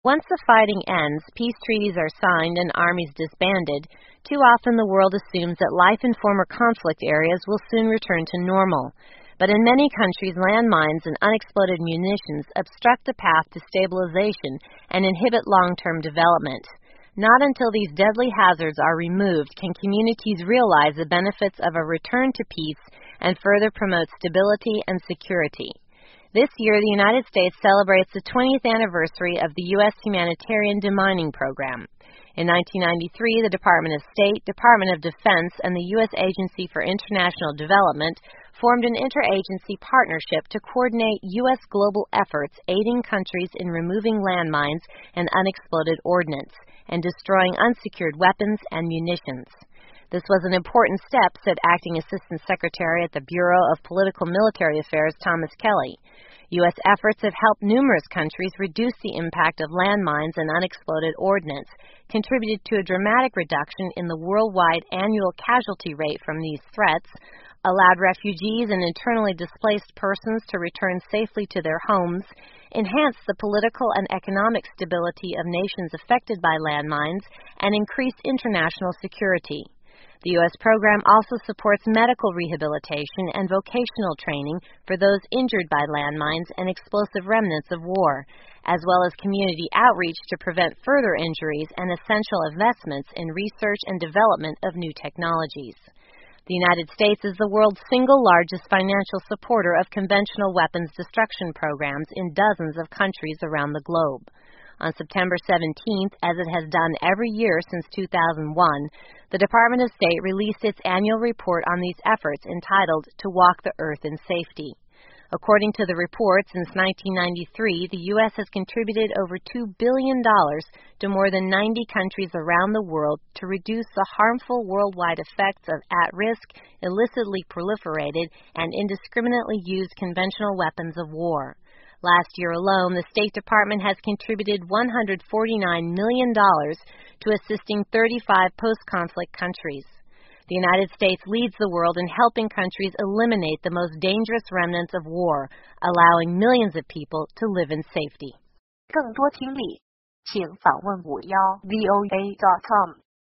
Once the fighting ends, peace treaties are signed and armies disbanded, too often the world assumes that life in former conflict areas will soon return to normal. But in many countries, landmines and unexploded munitions obstruct the path to stabilization and inhibit long-term development. Not until these deadly hazards are removed can communities realize the benefits of a return to peace and further promote stability and security. This year, the United States celebrates the 20th anniversary of the U.S. humanitarian demining program. In 1993, the Department of State, Department of Defense, and the U.S. Agency for International Development formed an interagency partnership to coordinate U.S. global efforts aiding countries in removing landmines and unexploded ordnance and destroying unsecured weapons and munitions. This was an important step, said Acting Assistant Secretary at the Bureau of Political Military Affairs Thomas Kelly. U.S. efforts have helped numerous countries reduce the impact of landmines and unexploded ordnance, contributed to a dramatic reduction in the worldwide annual casualty rate from these threats, allowed refugees and internally displaced persons to return safely to their homes, enhanced the political and economic stability of nations affected by landmines, and increased international security. The U.S. program also supports medical rehabilitation and vocational training for those injured by landmines and explosive remnants of war, as well as community outreach to prevent further injuries and essential investments in research and development of new technologies. The United States is the world's single largest financial supporter of conventional weapons destruction programs in dozens of countries around the globe. On September 17th, as it has done every year since 2001, the Department of State released its annual report on these efforts entitled To Walk the Earth in Safety. According to the report, since 1993, the U.S. has contributed over $2 billion to more than 90 countries around the world to reduce the harmful worldwide effects of at-risk, illicitly proliferated, and indiscriminately used conventional weapons of war. Last year alone, the State Department has contributed $149 million to assisting 35 post-conflict countries. The United States leads the world in helping countries eliminate the most dangerous remnants of war, allowing millions of people to live in safety. 更多听力，请访问51VOA.com。